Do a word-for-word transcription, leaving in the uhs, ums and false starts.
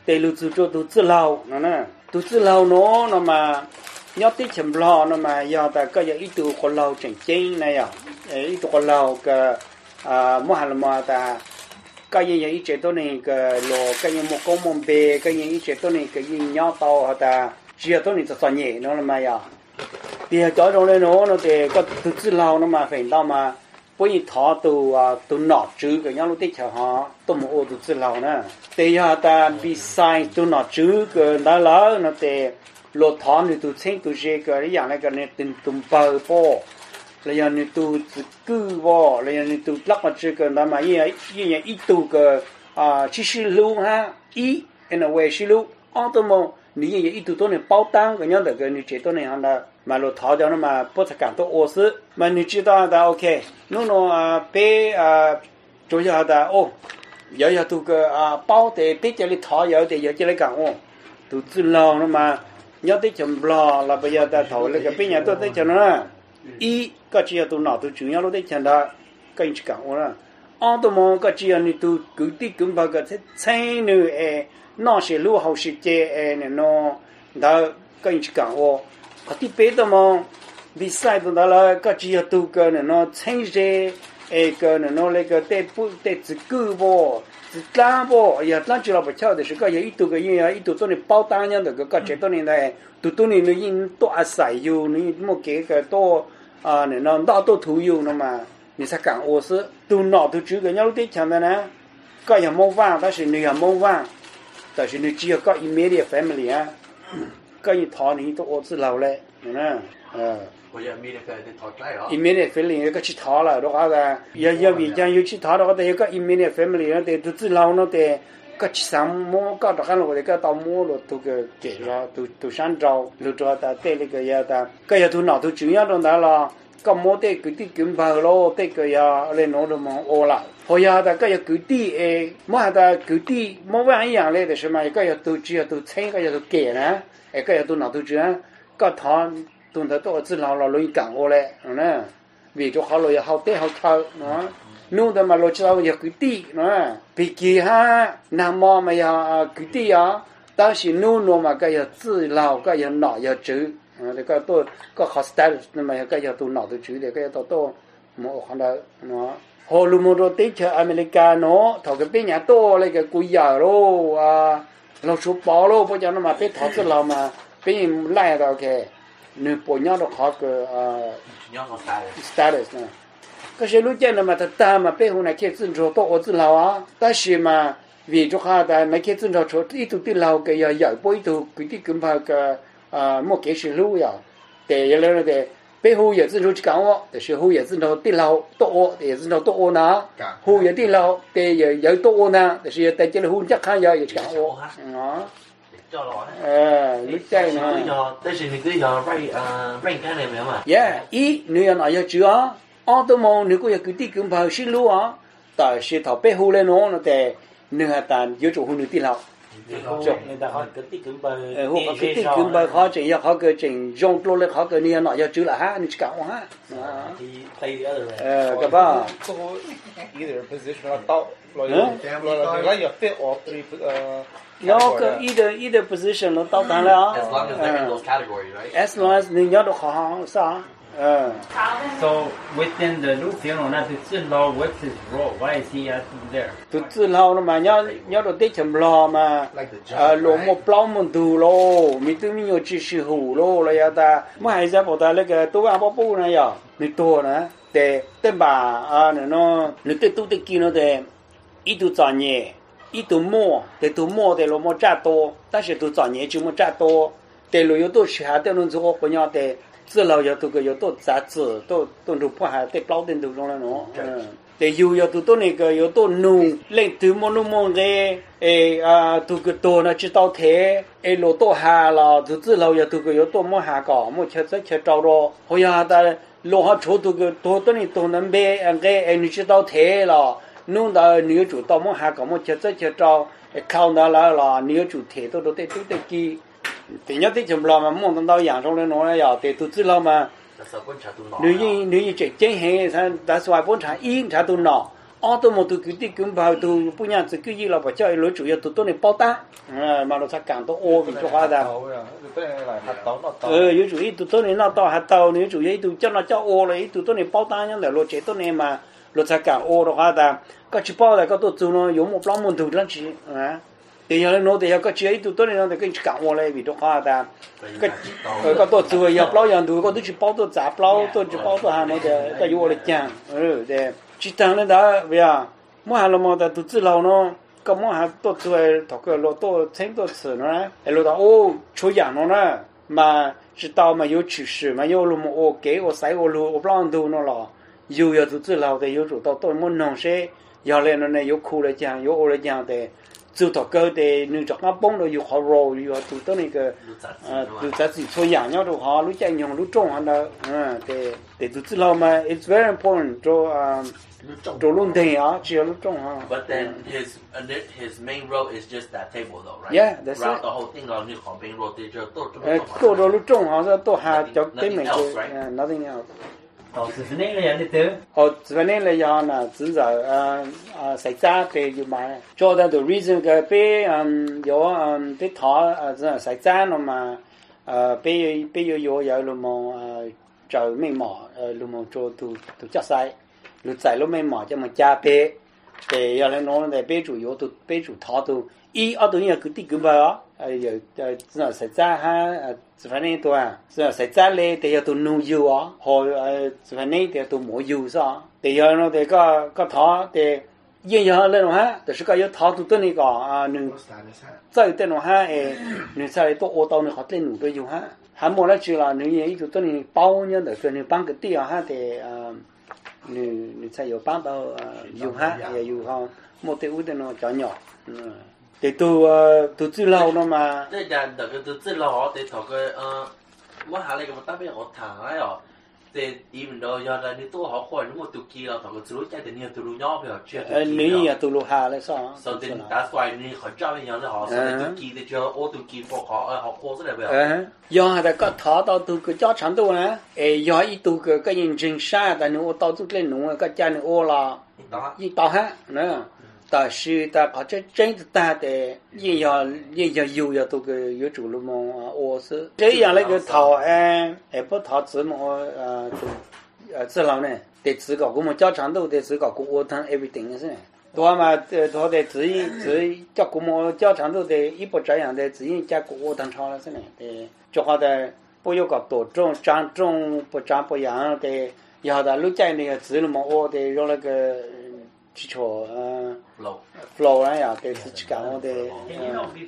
tê lu chú cho tu tự lao nó nè tu tự lao nó nó mà nhớ tới chấm lo nó mà giờ ta có giờ ít tu con lao chẳng chính này à ít tu con lao cái à mua hàng mà ta cái gì vậy chế tôi này cái lò cái gì một con một bè cái gì chế tôi này cái gì nhau tàu hả ta chia tôi này cho soạn nhẹ nó là mà ya thì cho trong đây nó nó thì có tự tự lao nó mà phải đâu mà bây giờ thọ từ từ nọ chứ cái nhau lúc tích chờ họ tôi một ô tự tự lao nè thì giờ ta bị sai từ nọ chứ cái đó là nó thì lột thọ thì từ sinh từ gì cái dạng này cái này từng từng bờ po là giờ này từ cứ po là giờ này từ lắc mà chứ cái đó mà như vậy như vậy ít từ cái à chỉ sử lưu ha ít in a way sử lưu automobile nếu như ít tôi này bao tăng cái nhau được cái như chế tôi này hắn là mà lột tháo cho nó mà bất tất cả tôi ô sự mà nếu chỉ đó là ok nó nó bé chủ yếu là ô giờ giờ tôi cái bao để bé cho lấy tháo giờ để giờ cho lấy cả ô tôi tự lo nó mà nhớ tới chấm lo là bây giờ ta tháo lấy cái bé nhà tôi tới cho nó ý cái chỉ là tôi nào tôi chủ yếu nó tới cho nó cái gì cả ô là ông tôi mong cái chỉ là như tôi cứ đi cứ vào cái thế nữa nó sẽ lưu hậu sự chế này nó đã cái gì cả ô có tí bé đó mà vì sai đó là cái chỉ là tu cái này nó change cái cái này nó lấy cái để不để自顾不自干不也那就了不晓得是个有一度个因啊一度做你包单样的个个这多年来度多年的因多啊晒有你莫给个多啊你那大多土有那么你才讲我是都脑都这个要得强的呢个也没忘但是你也没忘但是你只要个 immediate family 啊个一套你都我知道嘞呢呃我也没那个那套来了 immediate family 个去套了的话个要要比讲有去套的话得有个 immediate family 那得都知道那得个去上摸搞到看了我得个到摸了都个给了都都上招路着的对那个要的个要都脑都主要的了个摸得个地根巴咯得个要来弄的么哦了后要的个要个地诶摸的个地摸完一样来的是嘛个要都只要都称个要都给呢诶个要都脑都主要个套东的都知道了容易讲我嘞呢为着好了也好对好靠喏弄的嘛lo知道要个地喏比其他那么嘛要个地啊但是弄弄嘛个要知道个要脑要知啊这个都个 hostel 那么个要都脑都知的个要都都么看到喏hồ lù một đôi tết chơi America nó thầu cái bên nhà to lấy cái cùi già rồi à lâu số bỏ rồi bây giờ nó mà biết thọ cái nào mà bên lại rồi kìa nửa bộ nhau nó khó cái status này cái sự lúc chơi nó mà thật ta mà bên hôm nay kia dân số to ở dân lao á ta chỉ mà vì cho họ ta mấy kia dân số ít tụi tiền lao cái giờ giờ bôi tụi cái tí cũng phải cái à một cái sự lưu à để giờ lên để背后也是说去讲我，但是后也是说对老多，也是说多呢。后也对老，对也有多呢，但是在这里后只看要也讲我，啊。呃，你在呢？ 但是你个要 right 呃 rank 看了没有嘛 ？Yeah， 一你要哪要知啊？我都冇你个要具体咁跑线路啊，但是头背后咧喏，那得你还但有做后你对老。 做người ta họ cái tích cứng bờ họ cái tích cứng bờ họ chỉ họ cái chỉnh dùng lô lên họ cái này nó giờ chữ là ha,你搞哈， thì tay ở rồi ờ cái ba either position or tạo rồi rồi lấy your fit or three nó cái either either position nó tạo thành là as long as they're in those categories right as long as你nhớ được họ sao Uh. So within the loop, you know, not the law. What's his role? Why is he at there? Tự tự lao nó mà nhớ nhớ được tích chấm lo mà à lỗ một plau một tù lô mình tự mình nhiều chỉ sử hữu lô là ya ta mà hay ra bảo ta lấy cái tôi ăn bao bù này ya mình to nè để tên bà à nó nó tự tự tự kia nó để ít tu chọn nhẹ ít tu mua để tu mua để lỗ mua trả to,但是tu chọn nhẹ chỉ mua trả to để lỗ yếu tu sử hạt để nó做不要để自老要都个要多杂志，都都都不还得包点都中了喏，嗯，得有要都多那个要多弄，连都么弄么个，诶啊，都个多那知道台，诶罗多下了，都自老要都个要多么下个，么吃吃吃着了，好呀的罗下抽都个多多你都能买，个诶你知道台了，弄到你要做到么下个么吃吃吃着，诶靠那来了，你要做台都都得都得记。thì nhất thì chấm lo mà muốn tao tao giảng trong lên nó là thì tôi chỉ lo mà nếu như nếu như chỉ chính hệ sao đã xoay bốn trái in trái tôi nọ ở tôi một tôi cứ đi cũng vào tôi bây giờ cứ gì là phải chơi lối chủ yếu tôi tôi này bao ta mà nó sẽ càng tôi ô vì cho hoa ra ừ yếu chủ yếu tôi tôi này nó to hạt tàu nếu chủ yếu tôi cho nó cho ô lấy tôi tôi này bao ta nhá để lối chế tôi này mà lối sẽ càng ô đó hoa ra cái chỉ bao là cái tôi tôi nó dùng một lon một thứ lắm chỉ à thì giờ nó thì cái chế tôi tôi này nó thì cái càng ô lấy vì cho hoa ra cái cái tôi tôi giờ bao giờ tôi có tôi chỉ bao tôi giá bao tôi chỉ bao tôi hàng nó thì cái yếu là chăng ừ để chỉ tăng lên đó bây giờ mỗi hàng là một tụi tự lâu nó có mỗi hàng tôi tôi thọ cái lô tôi xem tôi xử nó đấy lô đó ô chú养nó nè mà chỉ tao mà yêu chữ sử mà yêu lô một ô kế ô sai ô lô ô plan đồ nó là yêu yêu tụi tự lâu thì yêu chủ tao tôi muốn nông sẽ giờ lên nó này yêu khu lại chăng yêu ô lại chăng thì từ thọ cơ thì nếu cho nó bông rồi yêu họ rồi yêu tụi tôi này cái tụi ta chỉ chú养nhau rồi họ lúc chạy nhung lúc trông họ đó à thì thì tụi tự lâu mà it's very important cho đồ luôn thì á chỉ lúc trông ha. But then his his main role is just that table though, right? Yeah, that's Throughout it. the whole thing, là như họ bên role thì cho tôi Cô đồ lúc trông họ sẽ tôi hà cho cái mình cái nothing else. Họ xử lý là gì thế? Họ xử lý là do là chỉ giờ à à xảy ra về như mà cho ra the reason cái bé um có um bé thọ à xảy ra nó mà à bé bé có có có lúc mà trời mấy mỏ lúc mà cho tụ tụ chắc sai lúc sai lúc mấy mỏ cho mà cha bé để giờ lên nó để bé chủ yếu tụ bé chủ thọ tụ ý ở tụ nhà cứ tí cứ vào à giờ giờ xảy ra ha phải nên tụ à giờ xảy ra lên thì giờ tụ nuôi yêu á hồi phải nên thì tụ mua yêu sao thì giờ nó thì có có thọ thì yên giờ lên nó ha thì cái giờ thọ tụ tên này có à nữ sai tên nó ha nữ sai tụ ô tô nó họ tên nữ đối yêu ha hắn mua lại chỉ là nữ gì tụ tên này bao nhiêu để cho nữ bán cái tiền ha thì nữ nữ sai yêu bán bao yêu ha yêu ha một cái ưu tiên nó nhỏ nhỏ thì tôi tôi tự lâu nó mà thế là đợt cái tôi tự lâu họ thì thọ cái ờ mỗi hàng này cái một tấm biển họ thẳng ấy rồi thì even though giờ là nếu tôi họ khỏi những một tụ kia là thọ cái tự lối chạy thì nhiều tụ lối nhỏ bây giờ chưa nếu như tụ lối hà là sao so then that's why nếu họ cho bây giờ là họ sẽ tụ kia thì cho ô tụ kia họ họ cố rất là bây giờ giờ là có thọ tao tụ cái cho chẳng tụ nè giờ ít tụ cái cái nhìn trình sai tại nếu tao tụ lên nung cái cha này ô là ít tao ha nữa但是他搞这真的大的也要也要有要都个有主了嘛，我是这样那个讨哎哎不讨子嘛呃呃子老呢，得自搞我们家长都得自搞过我谈 everything 是呢，多嘛呃多得自己自己叫我们家长都得一不这样的自己加过我谈超了是呢，对，这话的不有个多种长种不长不样的，要的路在那个子了嘛，我得用那个。基础呃 flow flow 那样，对自己讲我的。